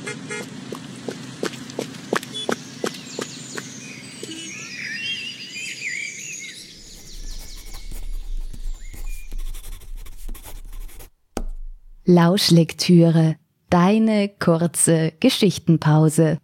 Lauschlektüre, deine kurze Geschichtenpause.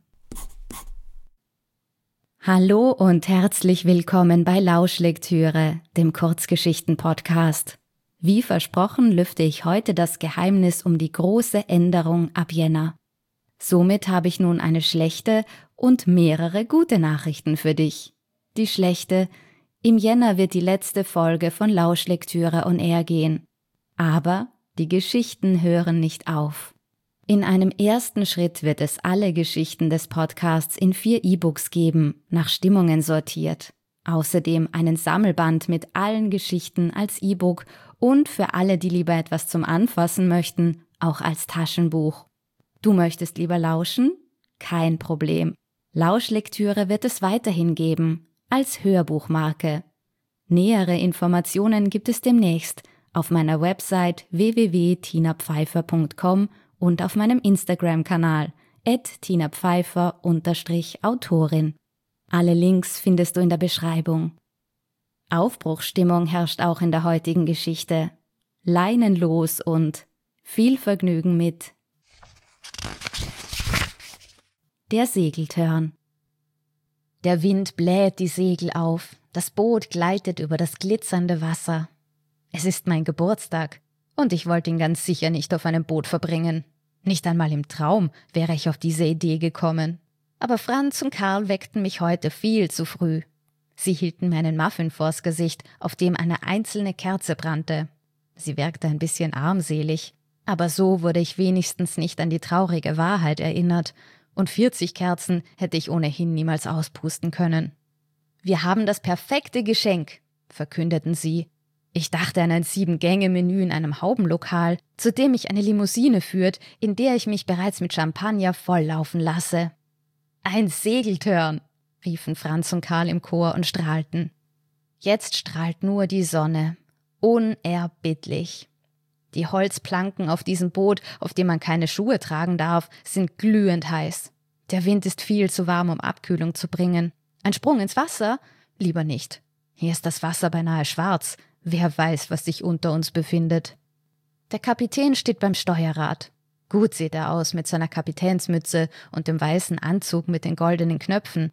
Hallo und herzlich willkommen bei Lauschlektüre, dem Kurzgeschichten-Podcast. Wie versprochen lüfte ich heute das Geheimnis um die große Änderung ab Jänner. Somit habe ich nun eine schlechte und mehrere gute Nachrichten für dich. Die schlechte: Im Jänner wird die letzte Folge von Lauschlektüre on Air gehen. Aber die Geschichten hören nicht auf. In einem ersten Schritt wird es alle Geschichten des Podcasts in 4 E-Books geben, nach Stimmungen sortiert. Außerdem einen Sammelband mit allen Geschichten als E-Book und für alle, die lieber etwas zum Anfassen möchten, auch als Taschenbuch. Du möchtest lieber lauschen? Kein Problem. Lauschlektüre wird es weiterhin geben, als Hörbuchmarke. Nähere Informationen gibt es demnächst auf meiner Website www.tinapfeifer.com und auf meinem Instagram-Kanal @tinapfeifer_Autorin. Alle Links findest du in der Beschreibung. Aufbruchsstimmung herrscht auch in der heutigen Geschichte. Leinenlos und viel Vergnügen mit Der Segeltörn. Der Wind bläht die Segel auf, das Boot gleitet über das glitzernde Wasser. Es ist mein Geburtstag und ich wollte ihn ganz sicher nicht auf einem Boot verbringen. Nicht einmal im Traum wäre ich auf diese Idee gekommen. Aber Franz und Karl weckten mich heute viel zu früh. Sie hielten mir einen Muffin vors Gesicht, auf dem eine einzelne Kerze brannte. Sie wirkte ein bisschen armselig, aber so wurde ich wenigstens nicht an die traurige Wahrheit erinnert, und 40 Kerzen hätte ich ohnehin niemals auspusten können. »Wir haben das perfekte Geschenk«, verkündeten sie. Ich dachte an ein 7-Gänge-Menü in einem Haubenlokal, zu dem mich eine Limousine führt, in der ich mich bereits mit Champagner volllaufen lasse. »Ein Segeltörn«, riefen Franz und Karl im Chor und strahlten. Jetzt strahlt nur die Sonne. Unerbittlich. Die Holzplanken auf diesem Boot, auf dem man keine Schuhe tragen darf, sind glühend heiß. Der Wind ist viel zu warm, um Abkühlung zu bringen. Ein Sprung ins Wasser? Lieber nicht. Hier ist das Wasser beinahe schwarz. Wer weiß, was sich unter uns befindet. Der Kapitän steht beim Steuerrad. Gut sieht er aus mit seiner Kapitänsmütze und dem weißen Anzug mit den goldenen Knöpfen.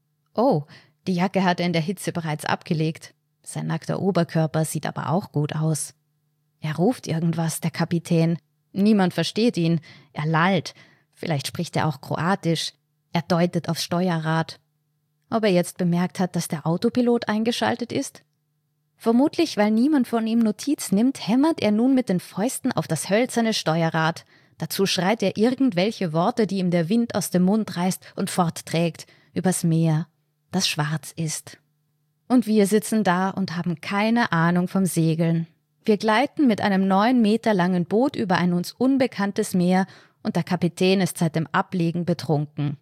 Oh, die Jacke hat er in der Hitze bereits abgelegt. Sein nackter Oberkörper sieht aber auch gut aus. Er ruft irgendwas, der Kapitän. Niemand versteht ihn. Er lallt. Vielleicht spricht er auch Kroatisch. Er deutet aufs Steuerrad. Ob er jetzt bemerkt hat, dass der Autopilot eingeschaltet ist? Vermutlich, weil niemand von ihm Notiz nimmt, hämmert er nun mit den Fäusten auf das hölzerne Steuerrad. Dazu schreit er irgendwelche Worte, die ihm der Wind aus dem Mund reißt und fortträgt, übers Meer, das schwarz ist. Und wir sitzen da und haben keine Ahnung vom Segeln. Wir gleiten mit einem 9 Meter langen Boot über ein uns unbekanntes Meer und der Kapitän ist seit dem Ablegen betrunken.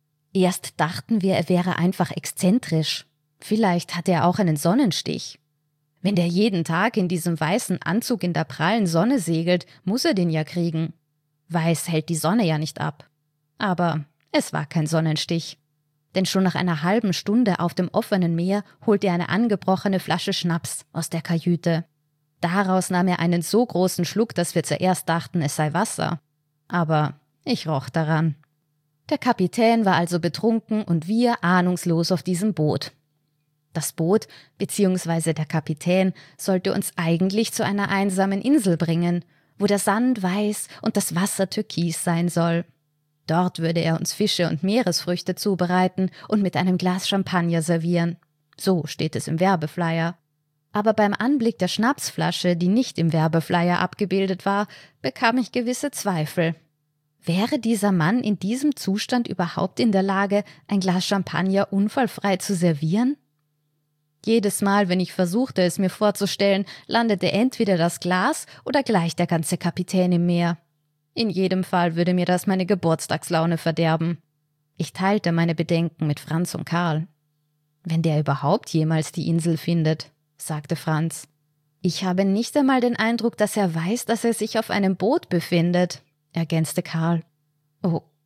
Erst dachten wir, er wäre einfach exzentrisch. Vielleicht hatte er auch einen Sonnenstich. Wenn der jeden Tag in diesem weißen Anzug in der prallen Sonne segelt, muss er den ja kriegen. Weiß hält die Sonne ja nicht ab. Aber es war kein Sonnenstich. Denn schon nach einer halben Stunde auf dem offenen Meer holte er eine angebrochene Flasche Schnaps aus der Kajüte. Daraus nahm er einen so großen Schluck, dass wir zuerst dachten, es sei Wasser. Aber ich roch daran. Der Kapitän war also betrunken und wir ahnungslos auf diesem Boot. Das Boot bzw. der Kapitän sollte uns eigentlich zu einer einsamen Insel bringen, wo der Sand weiß und das Wasser türkis sein soll. Dort würde er uns Fische und Meeresfrüchte zubereiten und mit einem Glas Champagner servieren. So steht es im Werbeflyer. Aber beim Anblick der Schnapsflasche, die nicht im Werbeflyer abgebildet war, bekam ich gewisse Zweifel. Wäre dieser Mann in diesem Zustand überhaupt in der Lage, ein Glas Champagner unfallfrei zu servieren? Jedes Mal, wenn ich versuchte, es mir vorzustellen, landete entweder das Glas oder gleich der ganze Kapitän im Meer. In jedem Fall würde mir das meine Geburtstagslaune verderben. Ich teilte meine Bedenken mit Franz und Karl. »Wenn der überhaupt jemals die Insel findet«, sagte Franz. »Ich habe nicht einmal den Eindruck, dass er weiß, dass er sich auf einem Boot befindet«, ergänzte Karl. »Oh,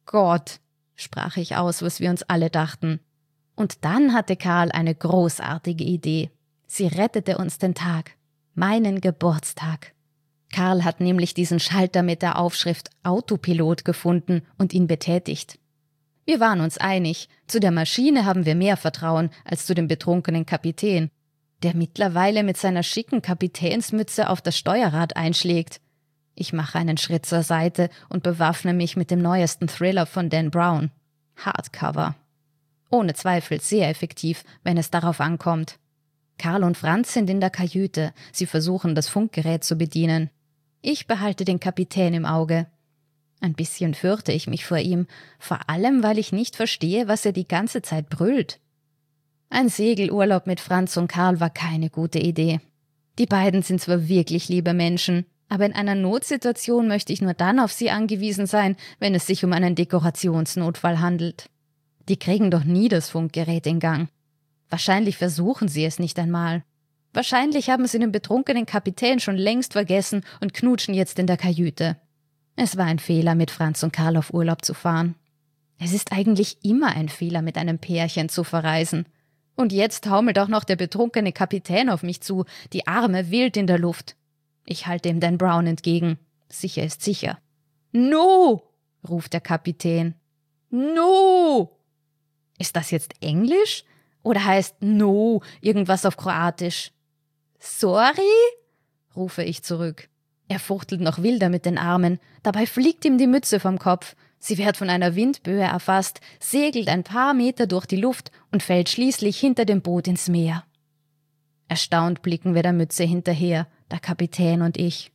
Gott, sprach ich aus, was wir uns alle dachten. Und dann hatte Karl eine großartige Idee. Sie rettete uns den Tag, meinen Geburtstag. Karl hat nämlich diesen Schalter mit der Aufschrift Autopilot gefunden und ihn betätigt. Wir waren uns einig, zu der Maschine haben wir mehr Vertrauen als zu dem betrunkenen Kapitän, der mittlerweile mit seiner schicken Kapitänsmütze auf das Steuerrad einschlägt. Ich mache einen Schritt zur Seite und bewaffne mich mit dem neuesten Thriller von Dan Brown. Hardcover. Ohne Zweifel sehr effektiv, wenn es darauf ankommt. Karl und Franz sind in der Kajüte. Sie versuchen, das Funkgerät zu bedienen. Ich behalte den Kapitän im Auge. Ein bisschen fürchte ich mich vor ihm, vor allem, weil ich nicht verstehe, was er die ganze Zeit brüllt. Ein Segelurlaub mit Franz und Karl war keine gute Idee. Die beiden sind zwar wirklich liebe Menschen, aber in einer Notsituation möchte ich nur dann auf sie angewiesen sein, wenn es sich um einen Dekorationsnotfall handelt. Die kriegen doch nie das Funkgerät in Gang. Wahrscheinlich versuchen sie es nicht einmal. Wahrscheinlich haben sie den betrunkenen Kapitän schon längst vergessen und knutschen jetzt in der Kajüte. Es war ein Fehler, mit Franz und Karl auf Urlaub zu fahren. Es ist eigentlich immer ein Fehler, mit einem Pärchen zu verreisen. Und jetzt taumelt auch noch der betrunkene Kapitän auf mich zu, die Arme wild in der Luft. Ich halte ihm Dan Brown entgegen. Sicher ist sicher. »No«, ruft der Kapitän. »No«. Ist das jetzt Englisch? Oder heißt »no« irgendwas auf Kroatisch? »Sorry«, rufe ich zurück. Er fuchtelt noch wilder mit den Armen. Dabei fliegt ihm die Mütze vom Kopf. Sie wird von einer Windböe erfasst, segelt ein paar Meter durch die Luft und fällt schließlich hinter dem Boot ins Meer. Erstaunt blicken wir der Mütze hinterher, der Kapitän und ich.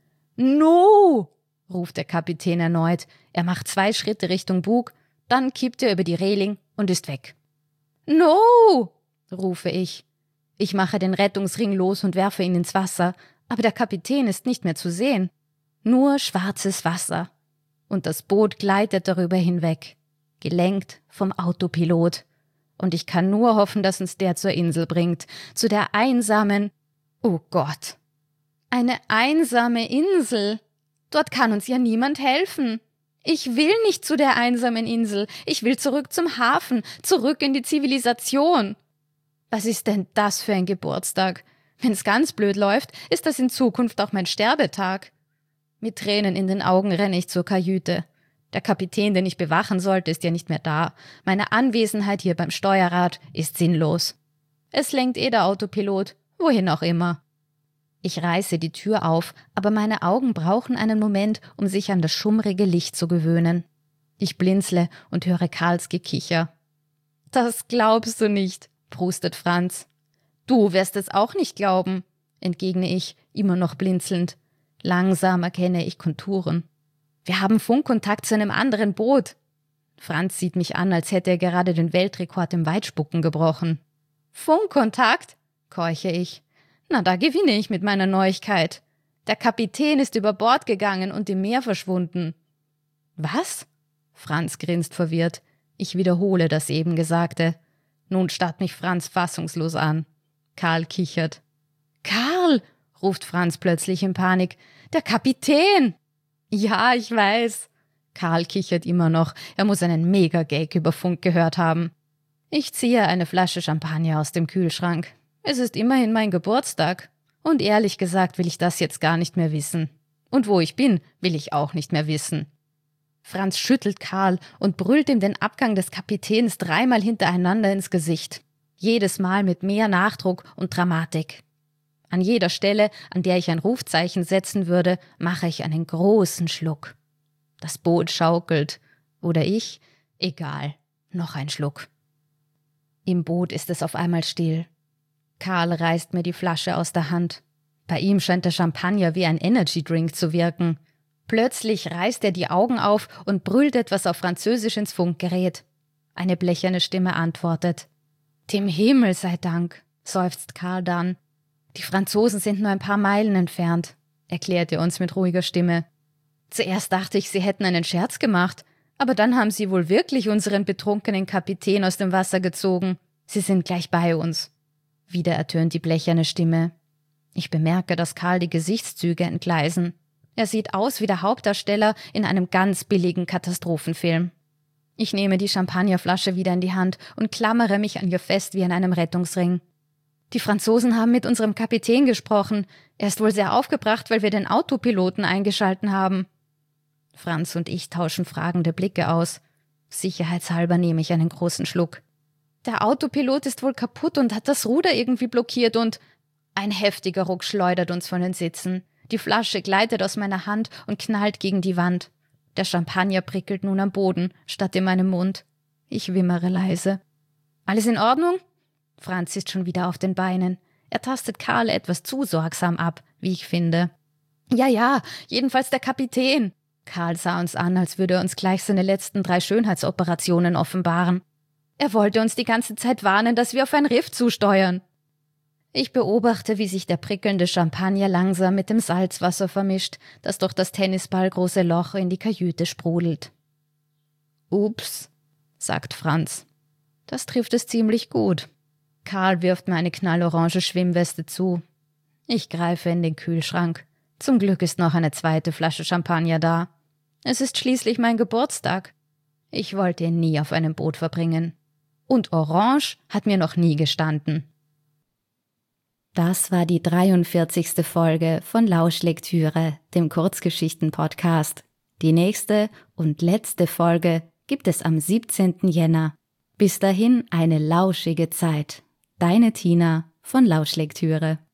»No«, ruft der Kapitän erneut. Er macht 2 Schritte Richtung Bug, dann kippt er über die Reling und ist weg. »No«, rufe ich. Ich mache den Rettungsring los und werfe ihn ins Wasser, aber der Kapitän ist nicht mehr zu sehen. Nur schwarzes Wasser. Und das Boot gleitet darüber hinweg, gelenkt vom Autopilot. Und ich kann nur hoffen, dass uns der zur Insel bringt, zu der einsamen, oh Gott, eine einsame Insel. Dort kann uns ja niemand helfen. Ich will nicht zu der einsamen Insel. Ich will zurück zum Hafen, zurück in die Zivilisation. Was ist denn das für ein Geburtstag? Wenn's ganz blöd läuft, ist das in Zukunft auch mein Sterbetag. Mit Tränen in den Augen renne ich zur Kajüte. Der Kapitän, den ich bewachen sollte, ist ja nicht mehr da. Meine Anwesenheit hier beim Steuerrad ist sinnlos. Es lenkt der Autopilot, wohin auch immer. Ich reiße die Tür auf, aber meine Augen brauchen einen Moment, um sich an das schummrige Licht zu gewöhnen. Ich blinzle und höre Karls Gekicher. »Das glaubst du nicht«, prustet Franz. »Du wirst es auch nicht glauben«, entgegne ich, immer noch blinzelnd. Langsam erkenne ich Konturen. Wir haben Funkkontakt zu einem anderen Boot. Franz sieht mich an, als hätte er gerade den Weltrekord im Weitspucken gebrochen. Funkkontakt? Keuche ich. Na, da gewinne ich mit meiner Neuigkeit. Der Kapitän ist über Bord gegangen und im Meer verschwunden. Was? Franz grinst verwirrt. Ich wiederhole das eben Gesagte. Nun starrt mich Franz fassungslos an. Karl kichert. »Karl«, ruft Franz plötzlich in Panik, »der Kapitän!« »Ja, ich weiß.« Karl kichert immer noch. Er muss einen Mega-Gag über Funk gehört haben. Ich ziehe eine Flasche Champagner aus dem Kühlschrank. Es ist immerhin mein Geburtstag. Und ehrlich gesagt will ich das jetzt gar nicht mehr wissen. Und wo ich bin, will ich auch nicht mehr wissen. Franz schüttelt Karl und brüllt ihm den Abgang des Kapitäns 3-mal hintereinander ins Gesicht. Jedes Mal mit mehr Nachdruck und Dramatik. An jeder Stelle, an der ich ein Rufzeichen setzen würde, mache ich einen großen Schluck. Das Boot schaukelt. Oder ich? Egal. Noch ein Schluck. Im Boot ist es auf einmal still. Karl reißt mir die Flasche aus der Hand. Bei ihm scheint der Champagner wie ein Energydrink zu wirken. Plötzlich reißt er die Augen auf und brüllt etwas auf Französisch ins Funkgerät. Eine blecherne Stimme antwortet. »Dem Himmel sei Dank«, seufzt Karl dann. »Die Franzosen sind nur ein paar Meilen entfernt«, erklärt er uns mit ruhiger Stimme. Zuerst dachte ich, sie hätten einen Scherz gemacht, aber dann haben sie wohl wirklich unseren betrunkenen Kapitän aus dem Wasser gezogen. Sie sind gleich bei uns. Wieder ertönt die blecherne Stimme. Ich bemerke, dass Karl die Gesichtszüge entgleisen. Er sieht aus wie der Hauptdarsteller in einem ganz billigen Katastrophenfilm. Ich nehme die Champagnerflasche wieder in die Hand und klammere mich an ihr fest wie an einem Rettungsring. Die Franzosen haben mit unserem Kapitän gesprochen. Er ist wohl sehr aufgebracht, weil wir den Autopiloten eingeschalten haben. Franz und ich tauschen fragende Blicke aus. Sicherheitshalber nehme ich einen großen Schluck. Der Autopilot ist wohl kaputt und hat das Ruder irgendwie blockiert und… Ein heftiger Ruck schleudert uns von den Sitzen. Die Flasche gleitet aus meiner Hand und knallt gegen die Wand. Der Champagner prickelt nun am Boden, statt in meinem Mund. Ich wimmere leise. »Alles in Ordnung?« Franz ist schon wieder auf den Beinen. Er tastet Karl etwas zu sorgsam ab, wie ich finde. Ja, jedenfalls der Kapitän.« Karl sah uns an, als würde er uns gleich seine letzten 3 Schönheitsoperationen offenbaren. Er wollte uns die ganze Zeit warnen, dass wir auf ein Riff zusteuern. Ich beobachte, wie sich der prickelnde Champagner langsam mit dem Salzwasser vermischt, das durch das tennisballgroße Loch in die Kajüte sprudelt. »Ups«, sagt Franz. Das trifft es ziemlich gut. Karl wirft mir eine knallorange Schwimmweste zu. Ich greife in den Kühlschrank. Zum Glück ist noch eine 2. Flasche Champagner da. Es ist schließlich mein Geburtstag. Ich wollte ihn nie auf einem Boot verbringen. Und Orange hat mir noch nie gestanden. Das war die 43. Folge von Lauschlektüre, dem Kurzgeschichten-Podcast. Die nächste und letzte Folge gibt es am 17. Jänner. Bis dahin eine lauschige Zeit. Deine Tina von Lauschlektüre.